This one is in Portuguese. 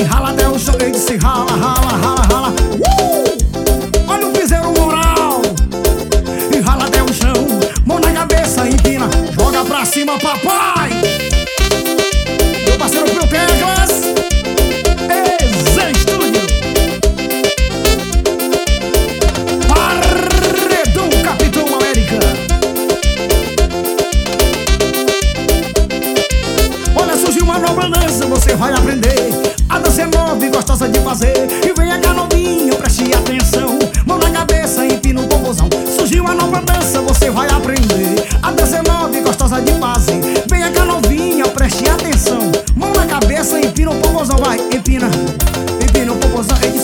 E rala até o chão, ele disse rala, rala, rala, rala. Olha o piseiro moral. E rala até o chão, mão na cabeça, empina, joga pra cima, papai. Meu parceiro Pio Teclas, Zé Estúdio. Paredão Capitão América. Olha, surgiu uma nova dança, você vai aprender. A dança é nova e gostosa de fazer. E vem cá novinho, preste atenção. Mão na cabeça, empina o popozão. Surgiu uma nova dança, você vai aprender. A dança é nova e gostosa de fazer. Vem cá novinha, preste atenção. Mão na cabeça, empina o popozão. Vai, empina, empina o popozão.